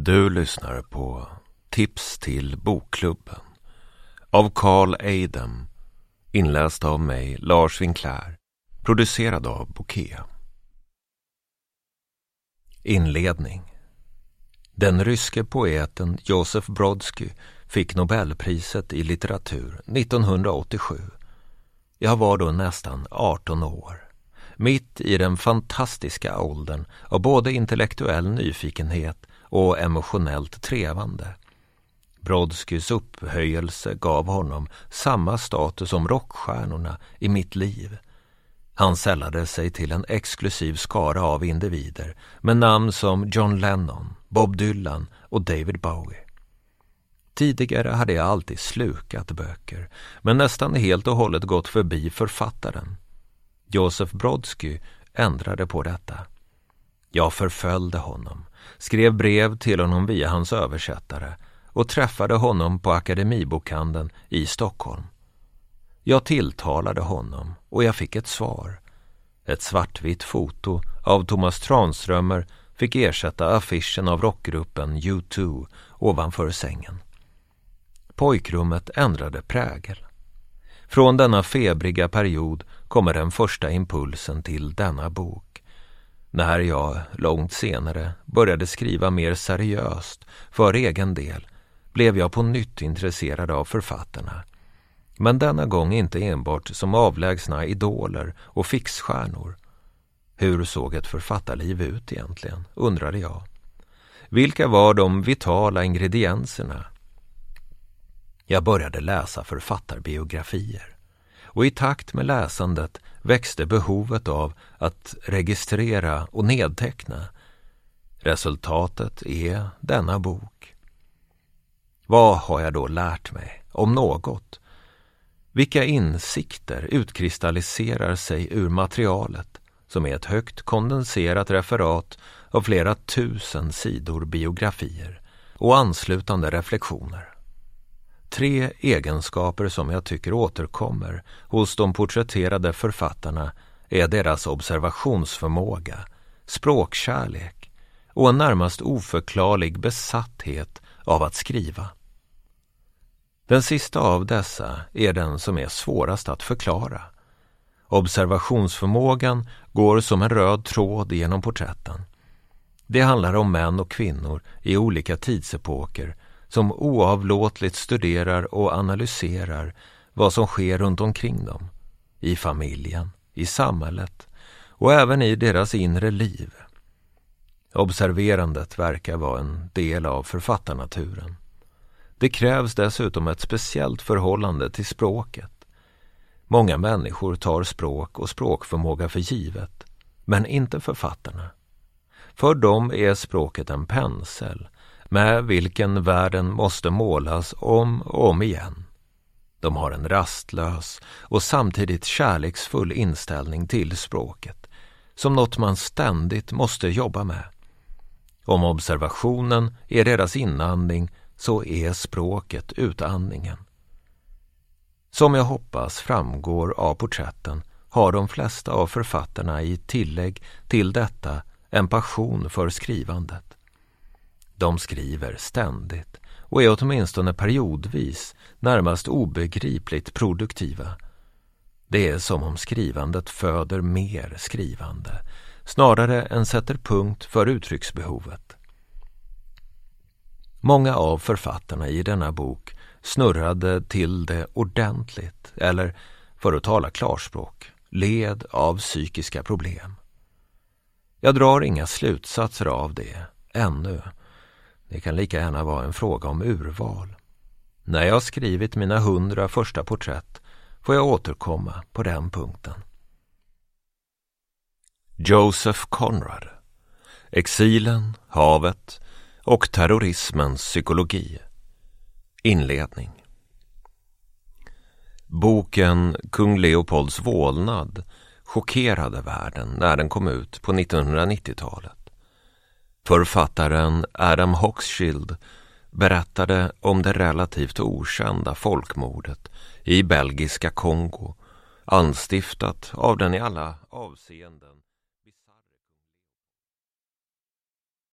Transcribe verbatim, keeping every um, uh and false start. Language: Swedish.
Du lyssnar på Tips till bokklubben av Carl Eidem, inläst av mig, Lars Winkler, producerad av Bokeh. Inledning. Den ryske poeten Josef Brodsky fick Nobelpriset i litteratur nittonhundraåttiosju. Jag var då nästan arton år. Mitt i den fantastiska åldern av både intellektuell nyfikenhet och emotionellt trevande. Brodskys upphöjelse gav honom samma status som rockstjärnorna i mitt liv. Han sällade sig till en exklusiv skara av individer med namn som John Lennon, Bob Dylan och David Bowie. Tidigare hade jag alltid slukat böcker, men nästan helt och hållet gått förbi författaren. Josef Brodsky ändrade på detta. Jag förföljde honom, skrev brev till honom via hans översättare och träffade honom på Akademibokhandeln i Stockholm. Jag tilltalade honom och jag fick ett svar. Ett svartvitt foto av Thomas Tranströmer fick ersätta affischen av rockgruppen U två ovanför sängen. Pojkrummet ändrade prägel. Från denna febriga period kommer den första impulsen till denna bok. När jag långt senare började skriva mer seriöst för egen del blev jag på nytt intresserad av författarna. Men denna gång inte enbart som avlägsna idoler och fixstjärnor. Hur såg ett författarliv ut egentligen, undrade jag. Vilka var de vitala ingredienserna? Jag började läsa författarbiografier. Och i takt med läsandet växte behovet av att registrera och nedteckna. Resultatet är denna bok. Vad har jag då lärt mig, om något? Vilka insikter utkristalliserar sig ur materialet som är ett högt kondenserat referat av flera tusen sidor biografier och anslutande reflektioner? Tre egenskaper som jag tycker återkommer hos de porträtterade författarna är deras observationsförmåga, språkkärlek och en närmast oförklarlig besatthet av att skriva. Den sista av dessa är den som är svårast att förklara. Observationsförmågan går som en röd tråd genom porträtten. Det handlar om män och kvinnor i olika tidsepoker som oavlåtligt studerar och analyserar vad som sker runt omkring dem, i familjen, i samhället och även i deras inre liv. Observerandet verkar vara en del av författarnaturen. Det krävs dessutom ett speciellt förhållande till språket. Många människor tar språk och språkförmåga för givet, men inte författarna. För dem är språket en pensel med vilken världen måste målas om och om igen. De har en rastlös och samtidigt kärleksfull inställning till språket, som något man ständigt måste jobba med. Om observationen är deras inandning så är språket utandningen. Som jag hoppas framgår av porträtten har de flesta av författarna i tillägg till detta en passion för skrivandet. De skriver ständigt och är åtminstone periodvis närmast obegripligt produktiva. Det är som om skrivandet föder mer skrivande, snarare än sätter punkt för uttrycksbehovet. Många av författarna i denna bok snurrade till det ordentligt, eller för att tala klarspråk, led av psykiska problem. Jag drar inga slutsatser av det, ännu. Det kan lika gärna vara en fråga om urval. När jag skrivit mina hundra första porträtt får jag återkomma på den punkten. Joseph Conrad. Exilen, havet och terrorismens psykologi. Inledning. Boken Kung Leopolds vålnad chockerade världen när den kom ut på nittonhundranittiotalet. Författaren Adam Hochschild berättade om det relativt okända folkmordet i belgiska Kongo, anstiftat av den i alla avseenden